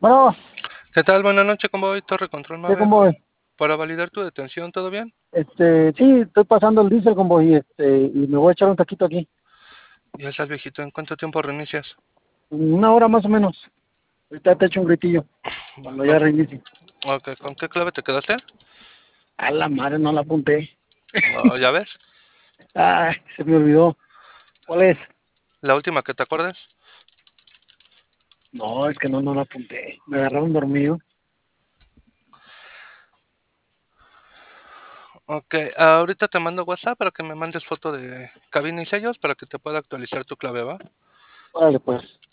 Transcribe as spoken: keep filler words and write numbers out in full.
Bueno, ¿Qué tal? Buenas noches, ¿cómo voy? Torre Control ¿qué nueve. convoy? Para validar tu detención, ¿todo bien? Este, sí, estoy pasando el diésel convoy y este, y me voy a echar un taquito aquí. Ya estás viejito, ¿en cuánto tiempo reinicias? Una hora más o menos. Ahorita te echo un gritillo cuando ¿Con, ya reinicie. ok, ¿con qué clave te quedaste? A la madre, no la apunté. No, ¿ya ves? Ay, se me olvidó. ¿Cuál es? La última que te acuerdes. No, es que no, no la apunté. Me agarraron dormido. Ok, ahorita te mando WhatsApp para que me mandes foto de cabina y sellos para que te pueda actualizar tu clave, ¿va? Órale, pues.